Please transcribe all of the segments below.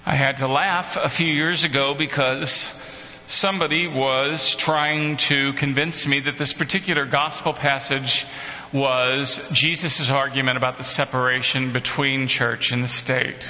I had to laugh a few years ago because somebody was trying to convince me that this particular gospel passage was Jesus' argument about the separation between church and the state.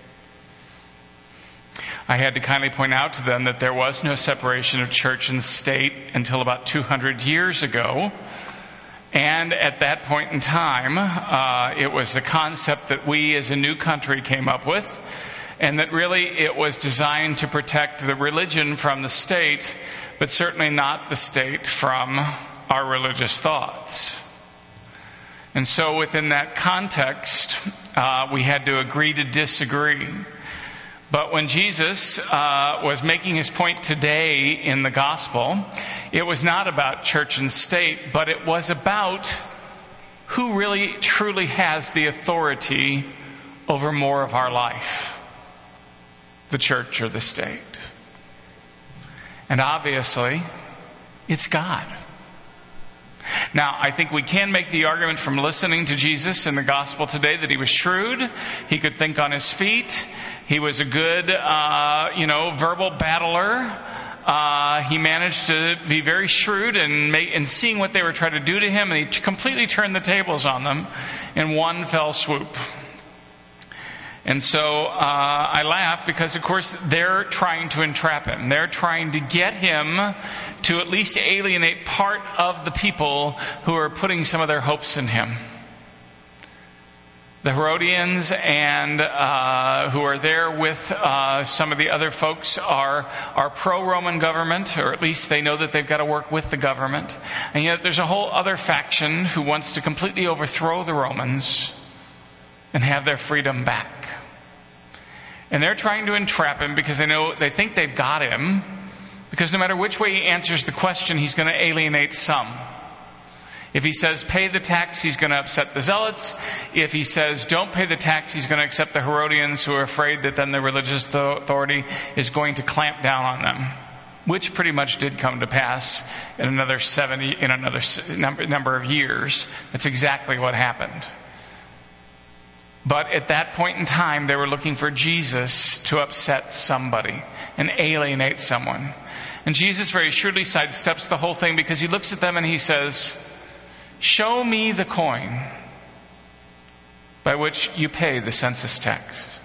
I had to kindly point out to them that there was no separation of church and state until about 200 years ago. And at that point in time, it was a concept that we as a new country came up with, and that really it was designed to protect the religion from the state, but certainly not the state from our religious thoughts. And so within that context, we had to agree to disagree. But when Jesus was making his point today in the gospel, it was not about church and state, but it was about who really truly has the authority over more of our life, the church or the state. And obviously, it's God. Now, I think we can make the argument from listening to Jesus in the gospel today that he was shrewd, he could think on his feet, he was a good, verbal battler. He managed to be very shrewd in seeing what they were trying to do to him, and he completely turned the tables on them in one fell swoop. And so I laugh because, of course, they're trying to entrap him. They're trying to get him to at least alienate part of the people who are putting some of their hopes in him. The Herodians and who are there with some of the other folks are pro-Roman government, or at least they know that they've got to work with the government. And yet there's a whole other faction who wants to completely overthrow the Romans and have their freedom back. And they're trying to entrap him because they think they've got him, because no matter which way he answers the question, he's going to alienate some. If he says pay the tax, he's going to upset the zealots. If he says don't pay the tax, he's going to accept the Herodians, who are afraid that then the religious authority is going to clamp down on them, which pretty much did come to pass in another number of years. That's exactly what happened. But at that point in time, they were looking for Jesus to upset somebody and alienate someone. And Jesus very shrewdly sidesteps the whole thing, because he looks at them and he says, "Show me the coin by which you pay the census tax."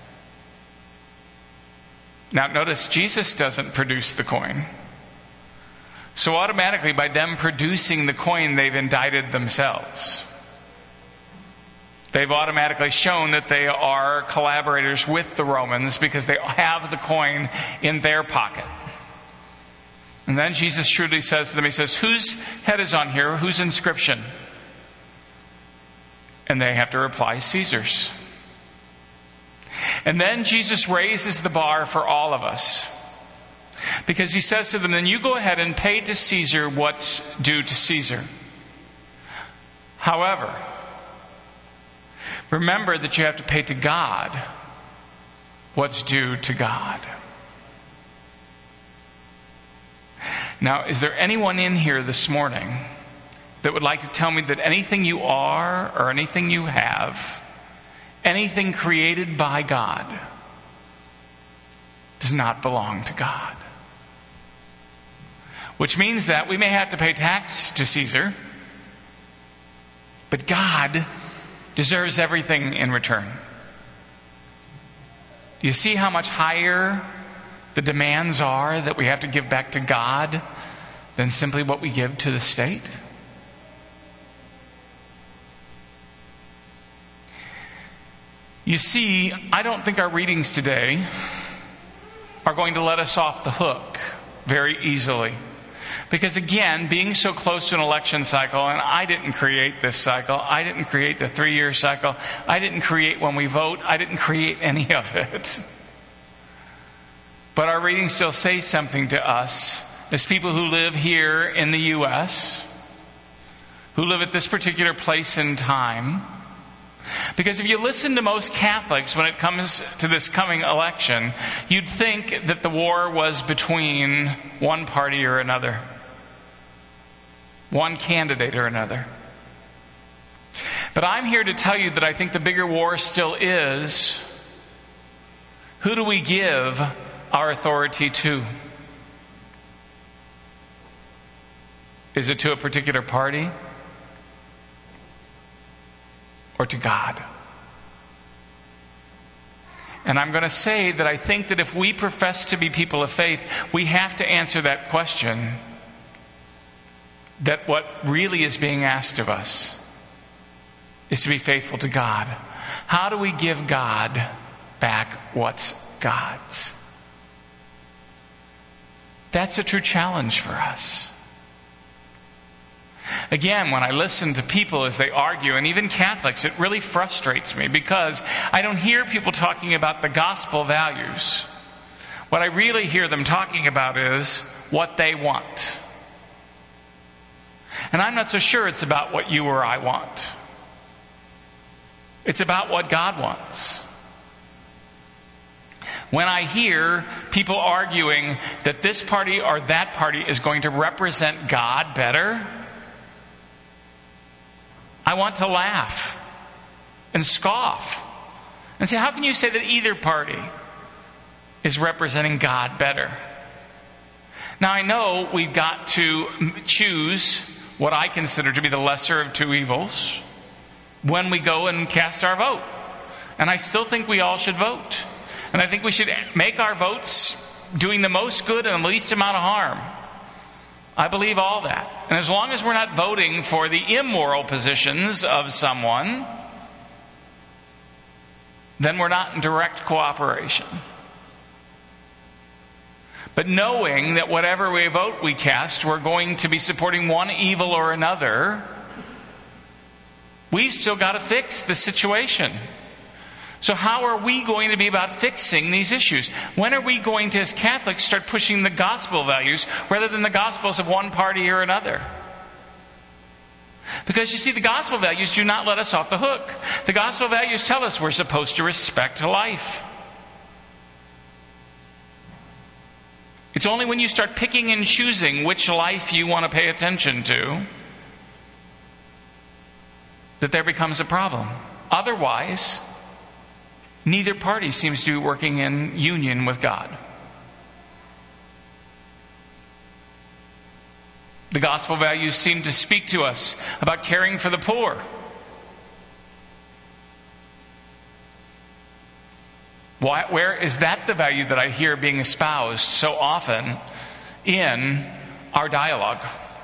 Now notice, Jesus doesn't produce the coin. So automatically, by them producing the coin, they've indicted themselves. They've automatically shown that they are collaborators with the Romans because they have the coin in their pocket. And then Jesus shrewdly says to them, he says, "Whose head is on here? Whose inscription?" And they have to reply, "Caesar's." And then Jesus raises the bar for all of us, because he says to them, "Then you go ahead and pay to Caesar what's due to Caesar. However, remember that you have to pay to God what's due to God." Now, is there anyone in here this morning that would like to tell me that anything you are or anything you have, anything created by God, does not belong to God? Which means that we may have to pay tax to Caesar, but God deserves everything in return. Do you see how much higher the demands are that we have to give back to God than simply what we give to the state? You see, I don't think our readings today are going to let us off the hook very easily. Because again, being so close to an election cycle, and I didn't create this cycle, I didn't create the 3-year cycle, I didn't create when we vote, I didn't create any of it. But our readings still say something to us as people who live here in the U.S., who live at this particular place in time. Because if you listen to most Catholics when it comes to this coming election, you'd think that the war was between one party or another, one candidate or another. But I'm here to tell you that I think the bigger war still is Who do we give our authority to? Is it to a particular party? Or to God? And I'm going to say that I think that if we profess to be people of faith, we have to answer that question. That what really is being asked of us is to be faithful to God. How do we give God back what's God's? That's a true challenge for us. Again, when I listen to people as they argue, and even Catholics, it really frustrates me because I don't hear people talking about the gospel values. What I really hear them talking about is what they want. And I'm not so sure it's about what you or I want. It's about what God wants. When I hear people arguing that this party or that party is going to represent God better, I want to laugh and scoff and say, how can you say that either party is representing God better? Now, I know we've got to choose what I consider to be the lesser of two evils when we go and cast our vote. And I still think we all should vote. And I think we should make our votes doing the most good and the least amount of harm. I believe all that. And as long as we're not voting for the immoral positions of someone, then we're not in direct cooperation. But knowing that whatever vote we cast, we're going to be supporting one evil or another, we've still got to fix the situation. So how are we going to be about fixing these issues? When are we going to, as Catholics, start pushing the gospel values rather than the gospels of one party or another? Because you see, the gospel values do not let us off the hook. The gospel values tell us we're supposed to respect life. It's only when you start picking and choosing which life you want to pay attention to that there becomes a problem. Otherwise, neither party seems to be working in union with God. The gospel values seem to speak to us about caring for the poor. Where is that the value that I hear being espoused so often in our dialogue?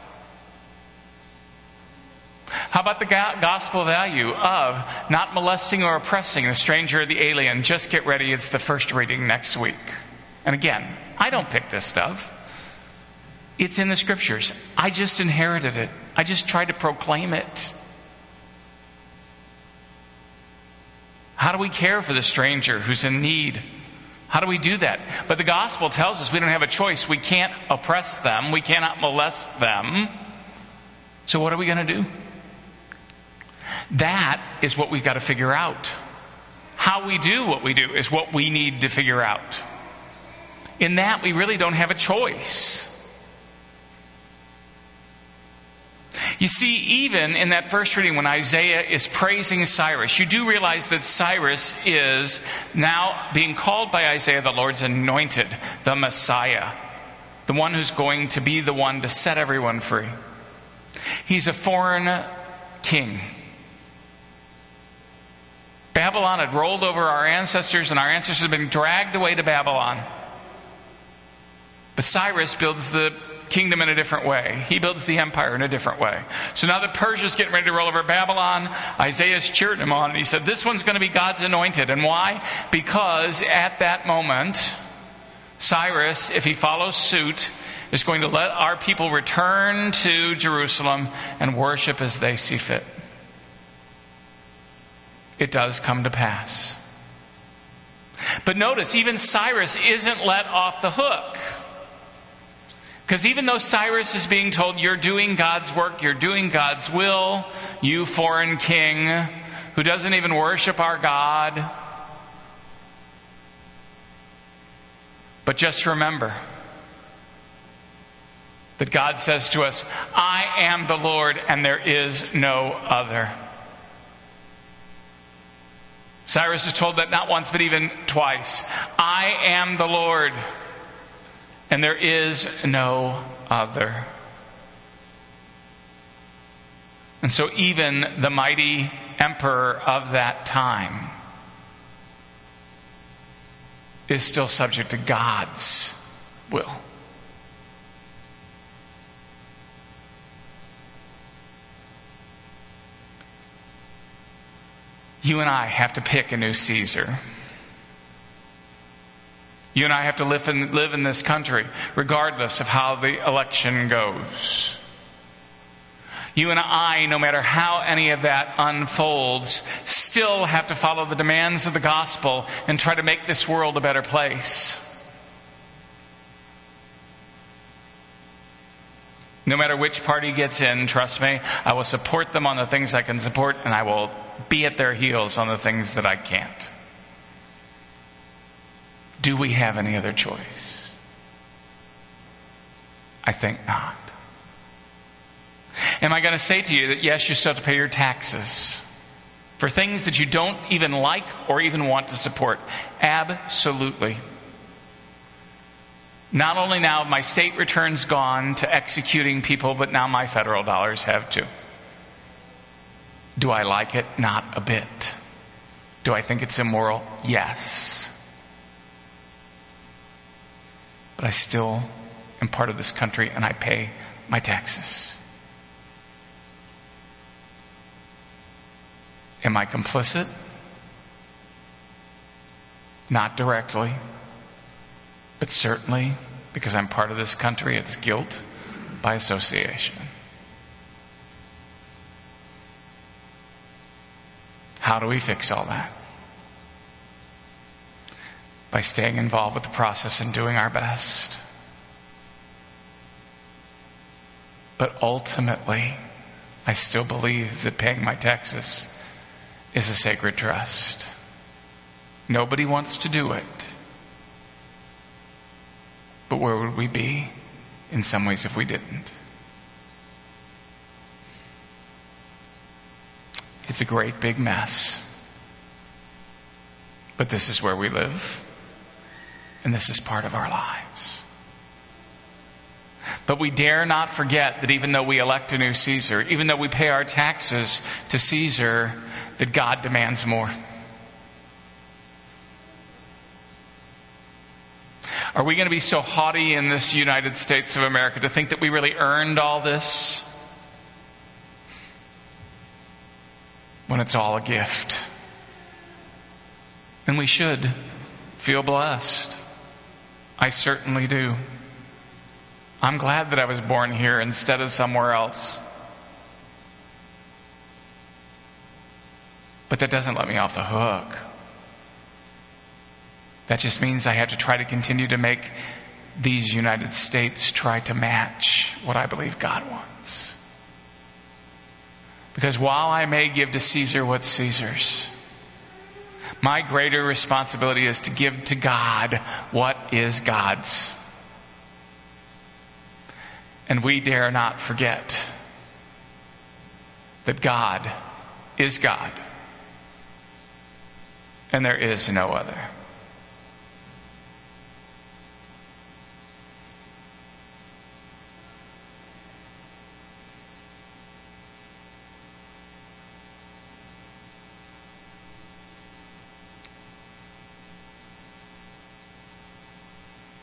How about the gospel value of not molesting or oppressing the stranger or the alien? Just get ready, it's the first reading next week. And again, I don't pick this stuff. It's in the scriptures. I just inherited it. I just tried to proclaim it. How do we care for the stranger who's in need? How do we do that? But the gospel tells us we don't have a choice. We can't oppress them. We cannot molest them. So what are we going to do? That is what we've got to figure out. How we do what we do is what we need to figure out. In that, we really don't have a choice. You see, even in that first reading when Isaiah is praising Cyrus, you do realize that Cyrus is now being called by Isaiah the Lord's anointed, the Messiah, the one who's going to be the one to set everyone free. He's a foreign king. Babylon had rolled over our ancestors, and our ancestors had been dragged away to Babylon. But Cyrus builds the kingdom in a different way. He builds the empire in a different way. So now that Persia's getting ready to roll over Babylon, Isaiah's cheering him on, and he said, this one's going to be God's anointed. And why? Because at that moment, Cyrus, if he follows suit, is going to let our people return to Jerusalem and worship as they see fit. It does come to pass. But notice, even Cyrus isn't let off the hook. Because even though Cyrus is being told, you're doing God's work, you're doing God's will, you foreign king who doesn't even worship our God. But just remember that God says to us, I am the Lord and there is no other. Cyrus is told that not once but even twice. I I am the Lord, and there is no other. And so even the mighty emperor of that time is still subject to God's will. You and I have to pick a new Caesar. You and I have to live in this country, regardless of how the election goes. You and I, no matter how any of that unfolds, still have to follow the demands of the gospel and try to make this world a better place. No matter which party gets in, trust me, I will support them on the things I can support, and I will be at their heels on the things that I can't. Do we have any other choice? I think not. Am I going to say to you that yes, you still have to pay your taxes for things that you don't even like or even want to support? Absolutely. Not only now have my state returns gone to executing people, but now my federal dollars have too. Do I like it? Not a bit. Do I think it's immoral? Yes. But I still am part of this country and I pay my taxes. Am I complicit? Not directly, but certainly because I'm part of this country, it's guilt by association. How do we fix all that? By staying involved with the process and doing our best. But ultimately, I still believe that paying my taxes is a sacred trust. Nobody wants to do it. But where would we be in some ways if we didn't? It's a great big mess. But this is where we live. And this is part of our lives. But we dare not forget that even though we elect a new Caesar, even though we pay our taxes to Caesar, that God demands more. Are we going to be so haughty in this United States of America to think that we really earned all this when it's all a gift? And we should feel blessed. I certainly do. I'm glad that I was born here instead of somewhere else. But that doesn't let me off the hook. That just means I have to try to continue to make these United States try to match what I believe God wants. Because while I may give to Caesar what's Caesar's, my greater responsibility is to give to God what is God's. And we dare not forget that God is God, and there is no other.